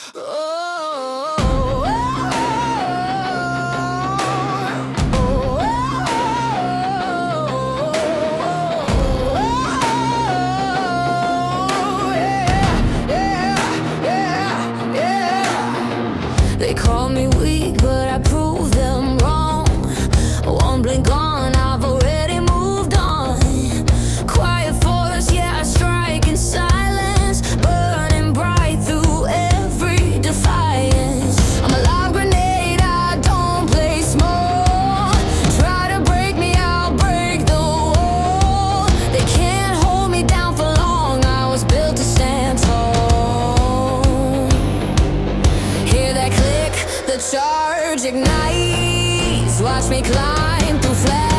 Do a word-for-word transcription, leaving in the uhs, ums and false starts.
Oh, they call me weak, but I prove them wrong. One blink on, I've already moved on. Quiet force, yeah, I strike in silence, burning bright through every defiance. I'm a live grenade, I don't play small. Try to break me, I'll break the wall. They can't hold me down for long, I was built to stand tall. Hear that click, the charge ignites. Watch me climb through flames.